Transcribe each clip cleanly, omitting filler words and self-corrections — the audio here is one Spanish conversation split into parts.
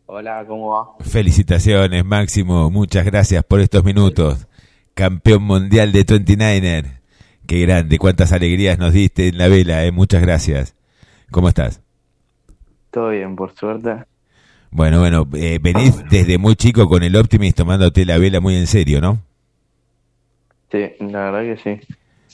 Hola, ¿cómo va? Felicitaciones, Máximo. Muchas gracias por estos minutos. Campeón mundial de 29er. Qué grande, cuántas alegrías nos diste en la vela, ¿eh? Muchas gracias. ¿Cómo estás? Todo bien, por suerte. Venís desde muy chico con el Optimist tomándote la vela muy en serio, ¿no? Sí, la verdad que sí.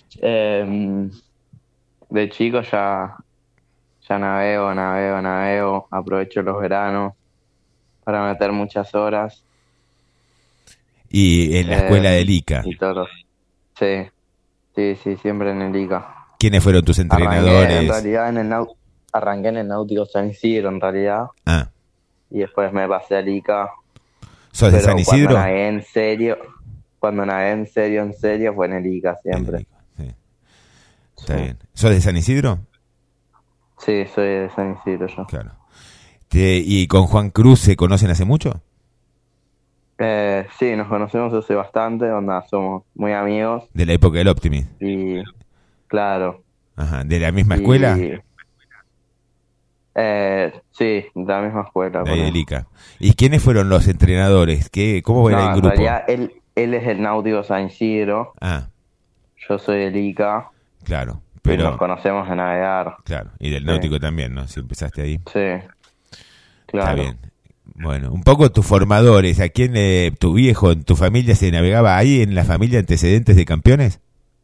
De chico ya navego. Aprovecho los veranos para meter muchas horas. Y en la escuela eh, del ICA. y todo. Sí, sí, siempre en el ICA. ¿Quiénes fueron tus Arranqué en entrenadores? realidad arranqué en el Náutico San Isidro en realidad. Ah, Y después me pasé al ICA. ¿sos de San Pero Isidro? cuando navegué en serio fue en el ICA En el siempre. ICA, sí. Está Sí, bien. ¿Sos de San Isidro? sí, soy de San Isidro yo. Claro. ¿Y con Juan Cruz se conocen hace mucho? Sí, nos conocemos hace bastante, onda, somos muy amigos De la época del Optimist. y claro, Ajá. ¿De la misma escuela? y sí, de la misma escuela De ahí con él. del ICA. ¿Y quiénes fueron los entrenadores? ¿Cómo era el No, en grupo? realidad él es el Náutico San Isidro, Ah, yo soy del ICA claro. y nos Pero, conocemos de navegar. claro. Y del Sí, náutico también, ¿no? Si empezaste ahí. sí, Está claro. bien. Bueno, un poco tus formadores. ¿A quién, tu viejo, en tu familia se navegaba ahí en la familia antecedentes de campeones?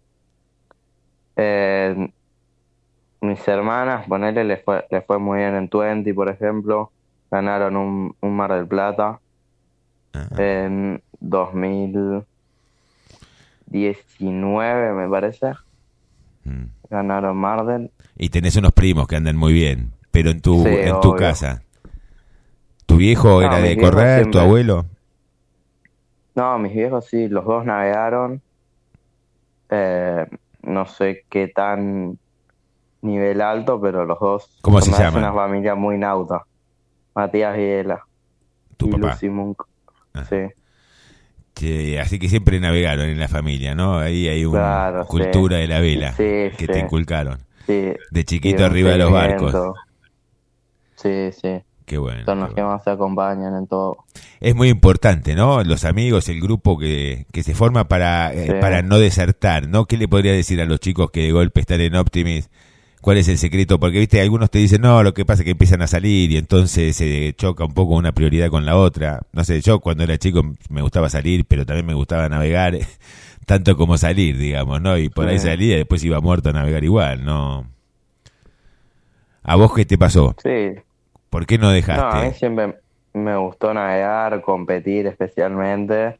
Eh, Mis hermanas, ponele, les fue muy bien en 20, por ejemplo, ganaron un Mar del Plata Ajá. en 2019, me parece. Mm. Ganaron Marden. Y tenés unos primos que andan muy bien. Pero Sí, en tu obvio. casa. ¿Tu viejo No, era mis de viejos correr? ¿Tu siempre. abuelo? No, mis viejos sí, los dos navegaron. Eh, no sé qué tan nivel alto, pero los dos ¿Cómo se son de una llaman? familia muy nauta. Matías Viela Tu y papá. Lucy Munk. Ah. Sí, Así que siempre navegaron en la familia, ¿no? Ahí hay una claro, sí. cultura de la vela Sí, que sí, te inculcaron. sí. De Y chiquito un arriba de los barcos. seguimiento. Sí, sí. Qué bueno, Son qué los que bueno. más se acompañan en todo. Es muy importante, ¿no? Los amigos, el grupo que se forma Sí. para no desertar, ¿no? ¿Qué le podría decir a los chicos que de golpe están en Optimist? ¿Cuál es el secreto? Porque, viste, algunos te dicen, no, lo que pasa es que empiezan a salir y entonces se choca un poco una prioridad con la otra. No sé, yo cuando era chico me gustaba salir, pero también me gustaba navegar, tanto como salir, digamos, ¿no? Y por ahí Sí. salía y después iba muerto a navegar igual, ¿no? ¿A vos qué te pasó? Sí. ¿Por qué no No, a mí dejaste? siempre me gustó navegar, competir especialmente,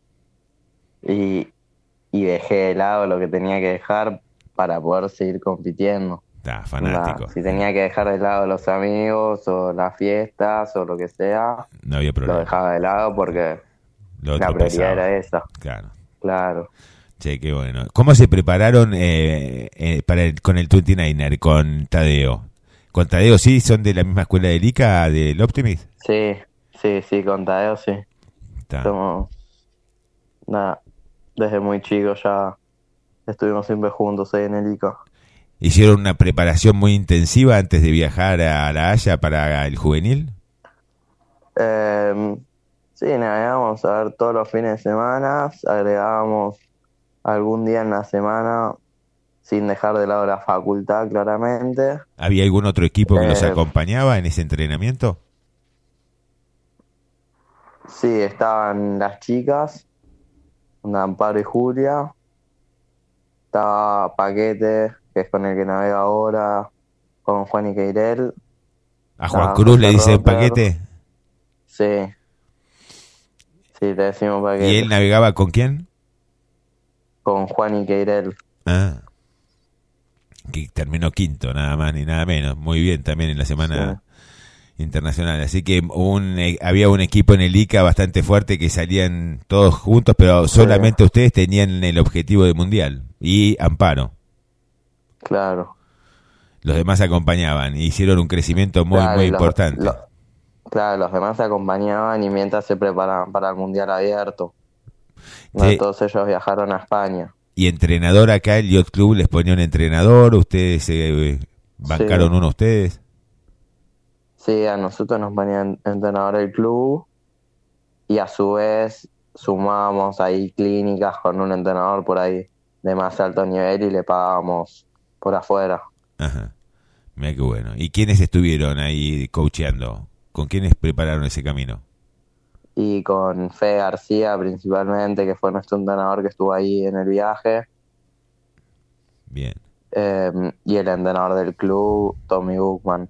y, y dejé de lado lo que tenía que dejar para poder seguir compitiendo. Fanático. Si tenía que dejar de lado los amigos o las fiestas o lo que sea, No había lo problema. dejaba de lado porque Lo la otro prioridad pesaba. era esa. Claro. Claro. Che, qué bueno. ¿Cómo se prepararon con el 29er, con Tadeo? ¿Con Tadeo sí son de la misma escuela del ICA, del Optimist? Sí, sí, con Tadeo sí. Está. Somos, nada, desde muy chicos ya estuvimos siempre juntos ahí en el ICA. ¿Hicieron una preparación muy intensiva antes de viajar a La Haya para el juvenil? Eh, sí, navegamos a ver todos los fines de semana, agregábamos algún día en la semana sin dejar de lado la facultad, claramente. ¿Había algún otro equipo que los Eh, acompañaba en ese entrenamiento? sí, estaban las chicas, Amparo y Julia, estaba Paquete, que es con el que navega ahora, con Juan y Queirel, ¿A Juan estaba Cruz le José dicen Rotter, paquete? sí, sí, le decimos ¿Y Paquete, él navegaba con quién? con Juan y Queirel, Ah, que terminó quinto, nada más ni nada menos. Muy bien también en la sí, semana internacional. Así que había un equipo en el ICA bastante fuerte que salían todos juntos, pero sí, solamente ustedes tenían el objetivo de mundial. Y Amparo. claro. Los demás acompañaban y hicieron un crecimiento muy, Claro, muy importante. claro, los demás se acompañaban y mientras se preparaban para el Mundial Abierto. No, Sí. todos ellos viajaron a España. Y entrenador acá, el Yacht Club les ponía un entrenador, ustedes Sí, bancaron uno ustedes. Sí, a nosotros nos ponían entrenador del club y a su vez sumábamos ahí clínicas con un entrenador por ahí de más alto nivel y le pagábamos por afuera. Ajá. Mira qué bueno. ¿Y quiénes estuvieron ahí coacheando? ¿Con quiénes prepararon ese camino? Y con Fede García principalmente, que fue nuestro entrenador que estuvo ahí en el viaje, Bien. y el entrenador del club, Tommy Bookman.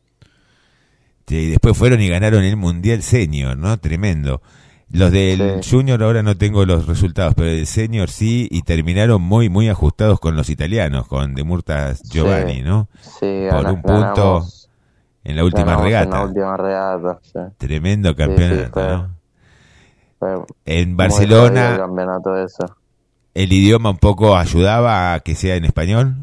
Y después fueron y ganaron el Mundial Senior, ¿no? Tremendo. Los Sí, del Junior ahora no tengo los resultados, pero del Senior sí, y terminaron muy, muy ajustados con los italianos, con De Murtas sí, Giovanni, ¿no? sí, Por un punto ganamos, en la última ganamos en la regata. última regata. Sí, Tremendo sí, sí, campeonato, ¿no? fue En muy jodido el Barcelona, campeonato ese. el idioma un poco ayudaba a que sea en español.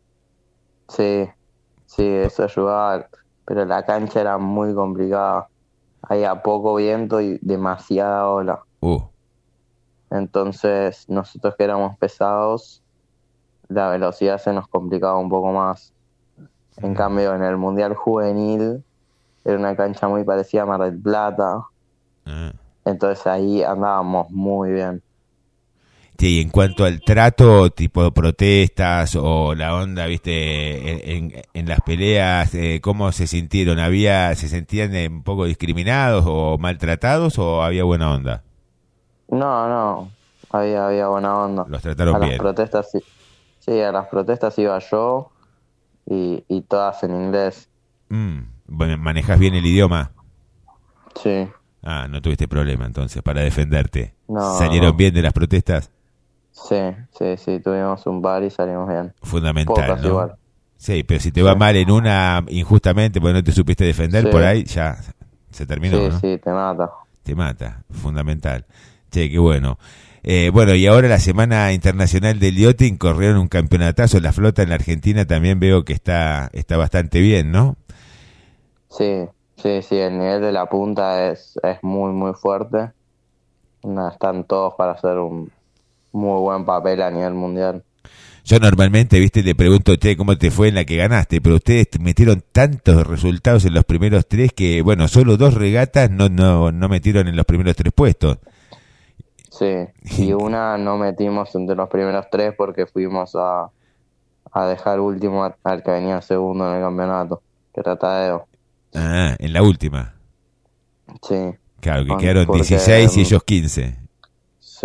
Sí, sí, eso ayudaba, pero la cancha era muy complicada. Había poco viento y demasiada ola. Uh, Entonces, nosotros que éramos pesados, la velocidad se nos complicaba un poco más. En cambio, en el Mundial Juvenil era una cancha muy parecida a Mar del Plata, ah. entonces ahí andábamos muy bien. Sí, en cuanto al trato, tipo protestas o la onda, viste, en las peleas, ¿cómo se sintieron? ¿Se sentían un poco discriminados o maltratados o había buena onda? No, no, había buena onda. Los A trataron las bien. protestas, sí, sí, a las protestas iba yo y todas en inglés. Bueno, ¿manejas bien el idioma? Sí, Ah, no tuviste problema entonces para defenderte. no, ¿Salieron no. bien de las protestas? Sí, sí, sí, tuvimos un par y salimos bien. Fundamental, Pocas ¿no? igual. Sí, pero si te Sí, va mal en una injustamente porque no te supiste defender, sí, por ahí ya se terminó, sí, ¿no? sí, te mata. Te mata, fundamental. Che, qué bueno. Bueno, y ahora la Semana Internacional del Yachting corrieron un campeonatazo. La flota en la Argentina también veo que está bastante bien, ¿no? Sí, sí, sí, el nivel de la punta es muy, muy fuerte. Están todos para hacer un muy buen papel a nivel mundial. Yo normalmente, viste, le pregunto, che, ¿cómo te fue en la que ganaste? Pero ustedes metieron tantos resultados en los primeros tres que, bueno, solo dos regatas no metieron en los primeros tres puestos. Sí, y una no metimos entre los primeros tres porque fuimos a dejar último al que venía segundo en el campeonato, que era Tadeo. Ah, en la última. Sí, Claro, que quedaron porque 16 y ellos 15. sí,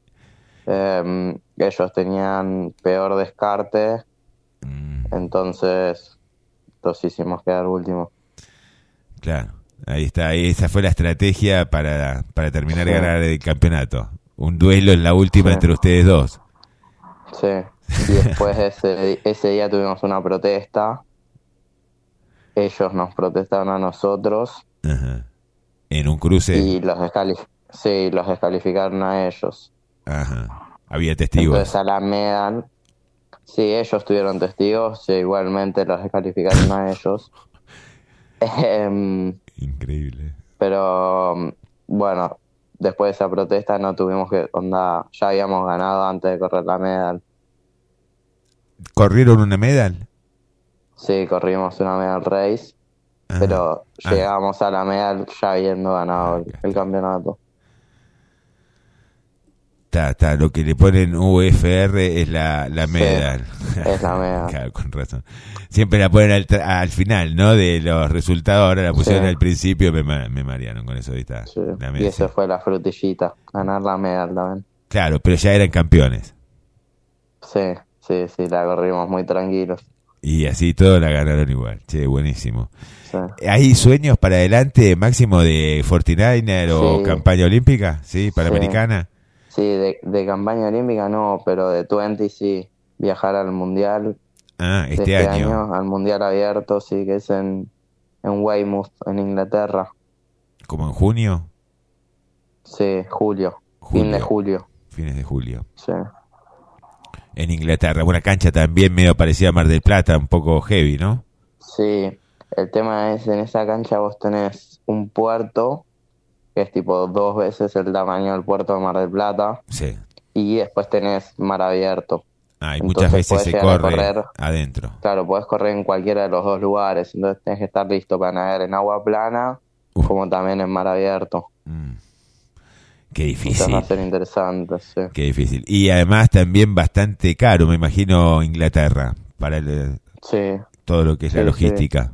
ellos tenían peor descarte, Mm, entonces los hicimos quedar último. claro, ahí está. Esa fue la estrategia para terminar de Sí, ganar el campeonato. Un duelo en la sí, última entre ustedes dos. sí. Y después ese día tuvimos una protesta, ellos nos protestaron a nosotros Ajá. En un cruce. y sí, los descalificaron a ellos. Ajá. Había Entonces testigos. a la Medan, sí, ellos tuvieron testigos, sí, igualmente los descalificaron a ellos. Em, Increíble. pero bueno, después de esa protesta no tuvimos que, onda, ya habíamos ganado antes de correr la Medan. ¿Corrieron una medal? Sí, corrimos una Medal Race, Ajá. pero Ah, llegamos a la Medal ya habiendo ganado el campeonato. está. Lo que le ponen UFR es la Sí, medal. es la Medal. Claro, con razón. Siempre la ponen al final, ¿no? De los resultados. Ahora la Sí, pusieron al principio. Me marearon con eso. ¿Viste? sí. La Y medal, sí. esa fue la frutillita, ganar la Medal también. Claro, pero ya eran campeones. Sí, sí, sí, la corrimos muy tranquilos. Y así todos la ganaron igual. Che, buenísimo. Sí, ¿Hay sueños para adelante, máximo de 49er o sí, campaña olímpica? ¿Sí? sí. ¿Panamericana? Sí, de campaña olímpica no, pero de 20 sí. Viajar al mundial Ah, de este este año. año, al mundial abierto, sí, que es en Weymouth, en Inglaterra. ¿Como en junio? Sí, julio, fin de Julio. julio. Fines de julio. Sí, En Inglaterra. Una cancha también medio parecida a Mar del Plata, un poco heavy, ¿no? sí. El tema es, en esa cancha vos tenés un puerto, que es tipo 2 veces el tamaño del puerto de Mar del Plata, Sí. y después tenés mar abierto. Y muchas Entonces veces podés se llegar a corre correr, adentro. claro, podés correr en cualquiera de los dos lugares, entonces tenés que estar listo para nadar en agua plana, Uf. como también en mar abierto. Qué Entonces va difícil. a ser interesante, sí. Qué difícil. Y además también bastante caro, me imagino, Inglaterra, para Sí, todo lo que es la sí, sí. logística.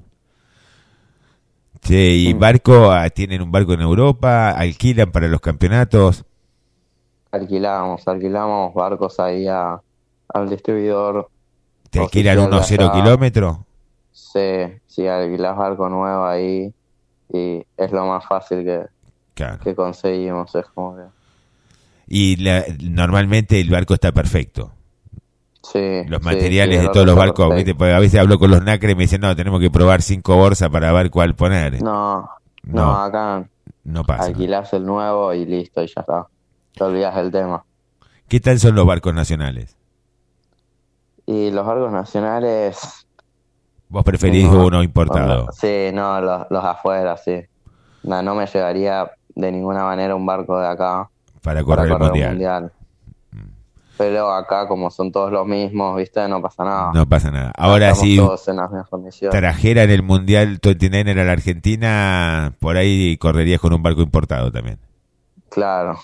Che, ¿y barco? ¿Tienen un barco en Europa? ¿Alquilan para los campeonatos? Alquilamos barcos ahí al distribuidor ¿Te alquilan oficial de unos 0 allá. kilómetros? Sí, alquilás barco nuevo ahí y es lo más fácil Claro. que conseguimos. Es como que, Y normalmente el barco está perfecto. Los sí, materiales el de barco todos los está barcos, ¿viste? perfecto. Porque a veces hablo con los nacres y me dicen, no, tenemos que probar 5 bolsas para ver cuál poner. No, No, acá no pasa. alquilás el nuevo y listo, y ya está. Te olvidas del tema. ¿Qué tal son los barcos nacionales? Y los barcos nacionales, ¿Vos preferís no, uno importado sí, no, los afuera, sí. No me llevaría de ninguna manera un barco de acá para para correr el correr un mundial? mundial. Pero acá, como son todos los mismos, ¿viste? No pasa nada. No pasa nada. Ahora Estamos si todos en las mismas condiciones. trajeran el mundial 29 a la Argentina, por ahí correrías con un barco importado también. Claro.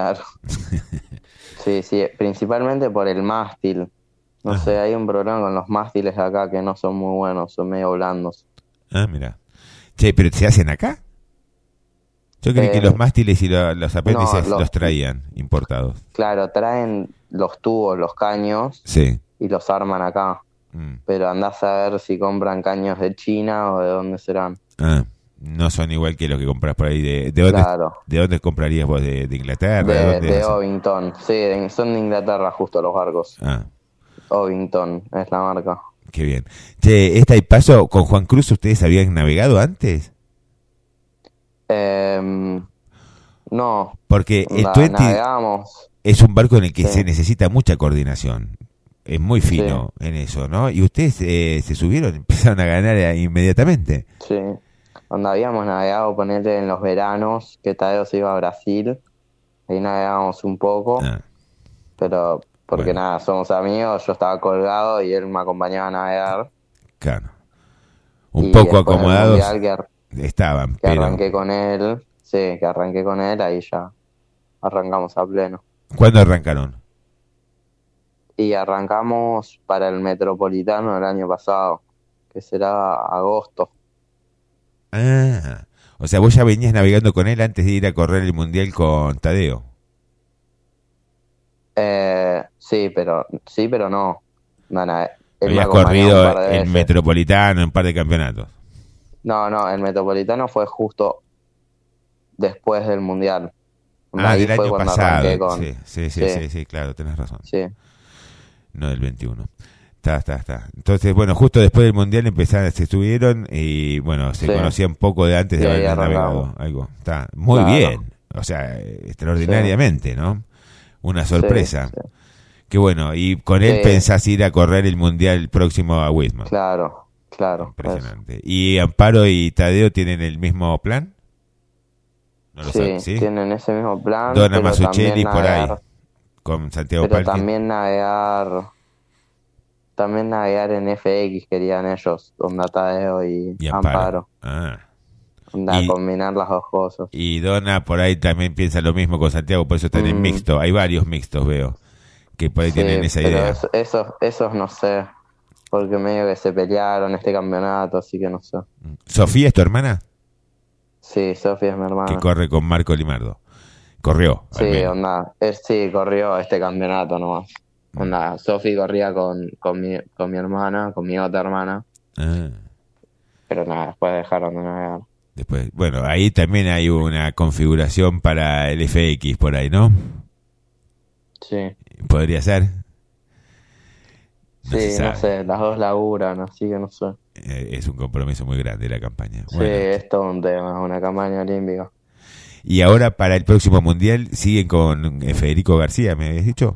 Sí, principalmente por el mástil. No sé, hay un problema con los mástiles de acá que no son muy buenos, son medio blandos. Mira. Che, ¿pero se hacen acá? Yo creí que los mástiles y los apéndices No, los traían importados. claro, traen los tubos, los caños, Sí. y los arman acá. Pero andás a ver si compran caños de China o de dónde serán. No son igual que los que compras por ahí. ¿De dónde, Claro. ¿De dónde comprarías vos? ¿De Inglaterra? De Ovington. Sí, son de Inglaterra justo los barcos. Ovington es la marca. Qué bien. Che, esta y paso, con Juan Cruz, ¿ustedes habían navegado antes? No. Porque el 20 navegamos. es un barco en el que Sí. se necesita mucha coordinación. Es muy fino en eso, ¿no? Y ustedes se subieron, empezaron a ganar inmediatamente. Sí. Donde habíamos navegado, ponele en los veranos, que Tadeo se iba a Brasil. Ahí navegábamos un poco. Pero, porque nada, somos amigos, yo estaba colgado y él me acompañaba a navegar. Claro. Un poco acomodados estaban, pero... arranqué con él, ahí ya arrancamos a pleno. ¿Cuándo arrancaron? Y arrancamos para el Metropolitano el año pasado, que será agosto. O sea, vos ya venías navegando con él antes de ir a correr el Mundial con Tadeo. Sí, pero no. Habías corrido el Metropolitano en un par de campeonatos. No, el Metropolitano fue justo después del Mundial. Del año pasado. Sí, claro, tenés razón. Sí. No del 21. Está. Entonces, bueno, justo después del Mundial se subieron y, bueno, se conocían poco de antes de haber navegado. Algo. Está muy bien. O sea, extraordinariamente, ¿no? Una sorpresa. Sí. Qué bueno. Y con él pensás ir a correr el Mundial próximo a Wismar. Claro. Impresionante. ¿Y Amparo y Tadeo tienen el mismo plan? No lo sabes, ¿sí? Tienen ese mismo plan. Donna Masuccelli por ahí, con Santiago Pero Palki. también navegar en FX querían ellos, con Tadeo y Amparo. Combinar las dos cosas. Y Donna por ahí también piensa lo mismo con Santiago, por eso están en mixto. Hay varios mixtos, veo, que por ahí tienen esa idea. Esos no sé, porque medio que se pelearon este campeonato, así que no sé. ¿Sofía es tu hermana? Sí, Sofía es mi hermana. Que corre con Marco Limardo. Corrió. Sí, corrió este campeonato nomás. Sofía corría con mi hermana, con mi otra hermana. Pero nada, después dejaron de navegar. Después, bueno, ahí también hay una configuración para el FX por ahí, ¿no? Sí. ¿Podría ser? No sé, las dos laburan, así que no sé. Es un compromiso muy grande la campaña. Sí, es todo un tema, una campaña olímpica. Y ahora para el próximo Mundial siguen con Federico García, ¿me habías dicho?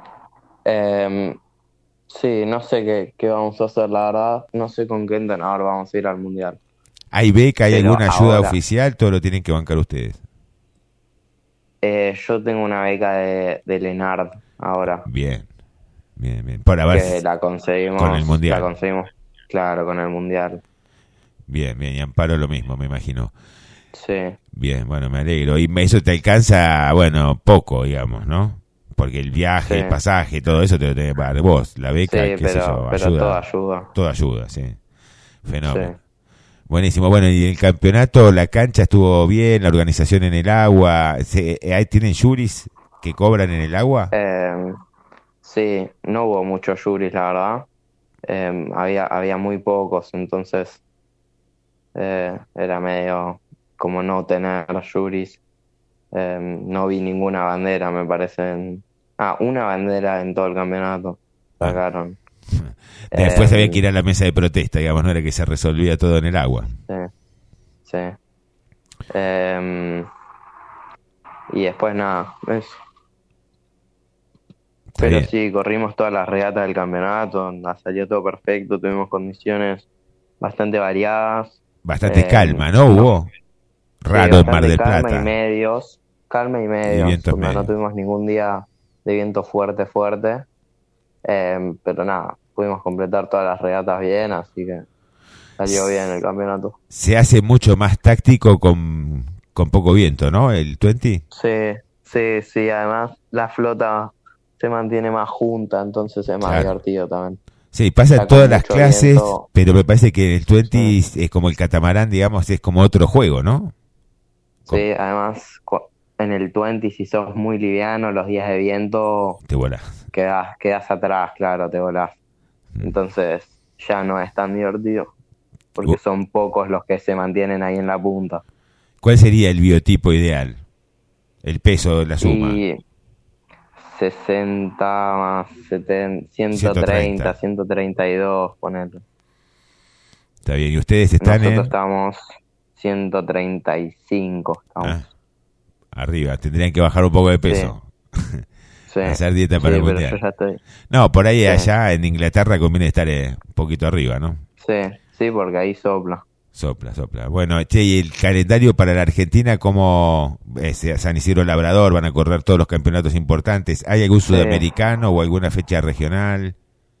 Sí, no sé qué vamos a hacer, la verdad. No sé con qué entrenador vamos a ir al Mundial. ¿Hay beca, hay alguna ayuda oficial? ¿Todo lo tienen que bancar ustedes? Yo tengo una beca de Lenard ahora. Bien. Bien, bien. Por haber que la conseguimos, con el Mundial. la conseguimos, claro, con el Mundial. Bien, bien. Y Amparo lo mismo, me imagino. Sí, Bien, bueno, me alegro. Y eso te alcanza, bueno, poco, digamos, ¿no? Porque el viaje, sí, el pasaje, todo eso te lo tenés que pagar vos. La beca, sí, qué sé yo, pero todo ayuda. ayuda. Todo ayuda, sí. Sí. Fenómeno. Buenísimo. Bueno, y el campeonato, la cancha estuvo bien, la organización en el agua. ¿Ahí tienen juris que cobran en el agua? Sí, no hubo muchos juris, la verdad. Había muy pocos, entonces era medio como no tener juris. No vi ninguna bandera, me parece. Una bandera en todo el campeonato Ah. sacaron. Después había que Em, ir a la mesa de protesta, digamos, no era que se resolvía todo en el agua. sí, sí. Em, y después nada, eso. Está Pero bien. sí, corrimos todas las regatas del campeonato, salió todo perfecto, tuvimos condiciones bastante variadas. Bastante calma, ¿no? No, Hubo sí, raro en Mar bastante del Plata calma y y medios, vientos no medios. tuvimos ningún día de viento fuerte, fuerte. Pero nada, pudimos completar todas las regatas bien, así que salió bien el campeonato. Se hace mucho más táctico con poco viento, ¿no? El 20. Sí, sí, sí, además la flota se mantiene más junta, entonces es más Claro. divertido también. Sí, pasa en Ya con todas las mucho clases, viento, pero me parece que el 20 sí, es como el catamarán, digamos, es como otro juego, ¿no? Com- sí, además en el 20 si sos muy liviano, los días de viento Te volás. quedas atrás, claro, te volás. Mm. Entonces ya no es tan divertido, Uh, porque son pocos los que se mantienen ahí en la punta. ¿Cuál sería el biotipo ideal? El peso de la suma. Y 60 más 70, 130, 130. 132, ponele. Está bien. ¿Y ustedes están Nosotros en? estamos 135, Ah, estamos. arriba. Tendrían que bajar un poco de Sí, peso. sí, Hacer dieta sí, para el pero yo mundial. ya estoy. No, por ahí Sí, allá en Inglaterra conviene estar un poquito arriba, ¿no? sí, sí, porque ahí sopla. Sopla, sopla. Bueno, che, ¿y el calendario para la Argentina cómo es? San Isidro Labrador, van a correr todos los campeonatos importantes. ¿Hay algún Sí, sudamericano o alguna fecha regional?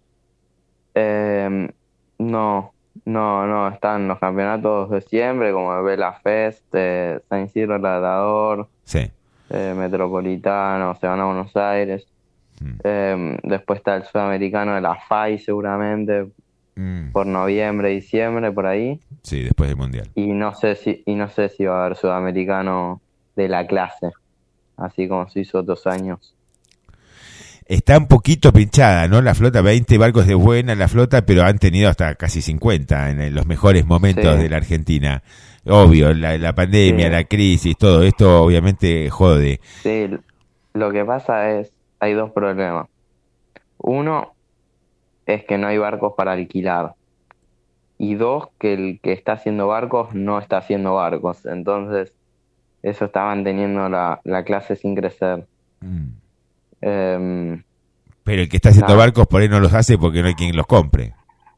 no, no, están los campeonatos de siempre, como el Vela Fest, San Isidro Labrador, Sí. Metropolitano, se van a Buenos Aires. Mm. Después está el sudamericano de la FAI seguramente Mm. por noviembre, diciembre, por ahí. Sí, después del mundial. Y no sé si va a haber sudamericano de la clase, así como se hizo otros años. Está un poquito pinchada, ¿no? La flota, 20 barcos de buena la flota, pero han tenido hasta casi 50 en los mejores momentos Sí, de la Argentina. Obvio, la pandemia, sí, la crisis, todo esto obviamente jode. sí. Lo que pasa es, hay dos problemas. Uno es que no hay barcos para alquilar. Y dos, que el que está haciendo barcos no está haciendo barcos. Entonces, eso está manteniendo la clase sin crecer. Mm. Em, Pero el que está haciendo Nada. barcos por ahí no los hace porque no hay quien los compre.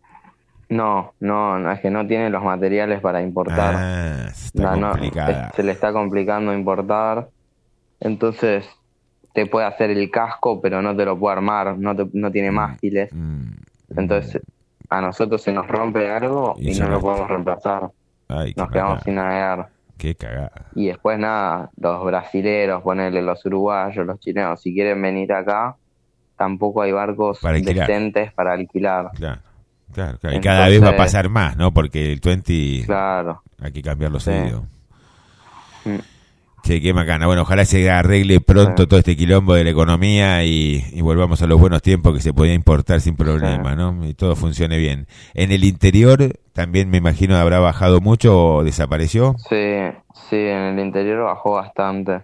No, es que no tiene los materiales para importar. Ah, está No, complicada. se le está complicando importar. Entonces, te puede hacer el casco, pero no te lo puede armar, no tiene Mm, mástiles. mm, mm. Entonces, a nosotros se nos rompe algo Y y se no lo nos... podemos reemplazar. Ay, qué Nos quedamos macana. sin navegar. Qué cagada. Y después nada, los brasileros, ponerle los uruguayos, los chilenos, si quieren venir acá, tampoco hay barcos Para alquilar. decentes para alquilar. Claro, claro, claro. Y cada vez va a Entonces, pasar más, ¿no? Porque el 20 claro, hay que cambiarlo sí, seguido. mm, Che, qué macana. Bueno, ojalá se arregle sí, pronto todo este quilombo de la economía y volvamos a los buenos tiempos que se podía importar sin sí. problema, ¿no? Y todo funcione bien. En el interior también me imagino habrá bajado mucho o desapareció. Sí, sí, en el interior bajó bastante.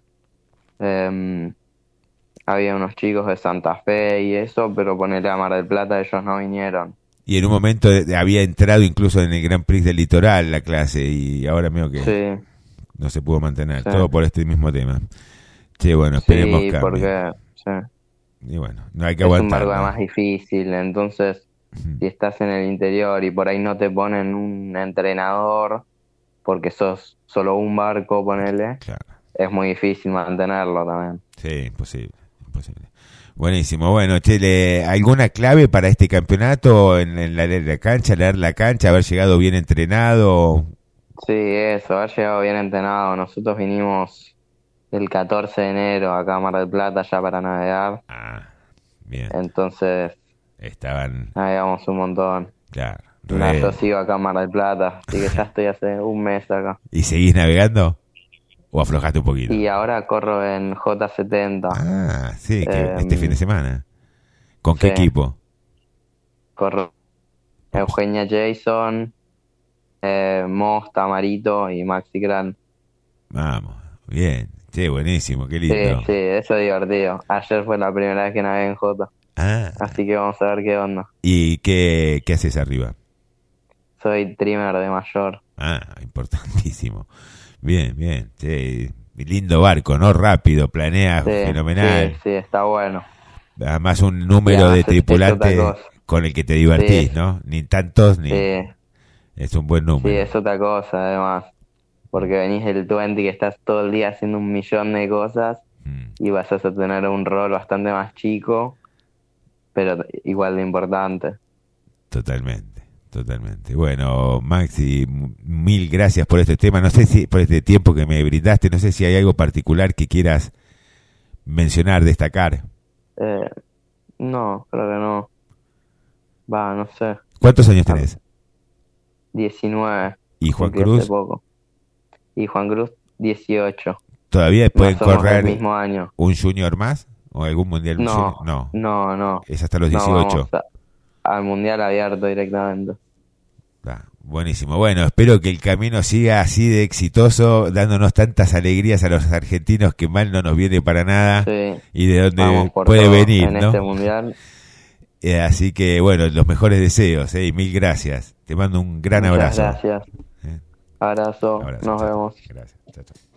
Em, Había unos chicos de Santa Fe y eso, pero ponele a Mar del Plata, ellos no vinieron. Y en un momento había entrado incluso en el Grand Prix del Litoral la clase y ahora veo que Sí, no se pudo mantener. sí, Todo por este mismo tema. Che, bueno, esperemos sí, cambie. porque sí, Y bueno, no hay que es un aguantar, barco ¿no? además difícil, entonces Ujú. si estás en el interior y por ahí no te ponen un entrenador, porque sos solo un barco, ponele, Claro. es muy difícil mantenerlo también. Sí, imposible. imposible. Buenísimo. Bueno, Chele, ¿alguna clave para este campeonato en la cancha, leer la cancha, haber llegado bien entrenado? Sí, eso, haber llegado bien entrenado. Nosotros vinimos el 14 de enero acá a Mar del Plata ya para navegar. Ah, bien. Entonces Estaban, navegamos un montón. claro. Nada, yo sigo acá en Mar del Plata, así que ya estoy hace un mes acá. ¿Y seguís navegando? ¿O aflojaste un poquito? Y ahora corro en J70. Ah, sí, que este fin de semana. ¿Con qué sí. equipo? Corro Eugenia Jason, Mosta, Marito y Maxi Gran. Vamos, bien. Sí, buenísimo, qué Sí, lindo. sí, eso es divertido. Ayer fue la primera vez que navegué en J, Ah, así que vamos a ver qué onda. ¿y qué haces arriba? Soy trimmer de mayor. Ah, importantísimo. Bien, bien. Sí, lindo barco, ¿no? Rápido, planea Sí, fenomenal. sí, sí, está bueno. Además un Y número además de es otra tripulantes cosa. con el que te divertís, Sí, ¿no? Ni tantos ni... sí, Es un buen sí, número. es otra cosa además. Porque venís del 20 que estás todo el día haciendo un millón de cosas Mm, y vas a tener un rol bastante más chico, pero igual de importante. totalmente, totalmente. Bueno, Maxi, mil gracias por este tema. No sé si por este tiempo que me brindaste, no sé si hay algo particular que quieras mencionar, destacar. Eh, no, creo que no. Va, no sé. ¿Cuántos años Ah, tenés? 19, ¿Y Juan cumplí hace Cruz? poco. Y Juan Cruz, 18. ¿Todavía No pueden somos del correr mismo año. un junior más? ¿O algún mundial? No, No, no, no. es hasta los No, 18. vamos al mundial abierto directamente. Ah, buenísimo. Bueno, espero que el camino siga así de exitoso, dándonos tantas alegrías a los argentinos que mal no nos viene para nada Sí, y de donde vamos por puede todo venir, en ¿no? este mundial. Así que, bueno, los mejores deseos, y mil gracias. Te mando un gran Muchas abrazo. gracias. ¿Eh? Abrazo, Abrazo, nos chao, chao. vemos. Gracias, chao, chao.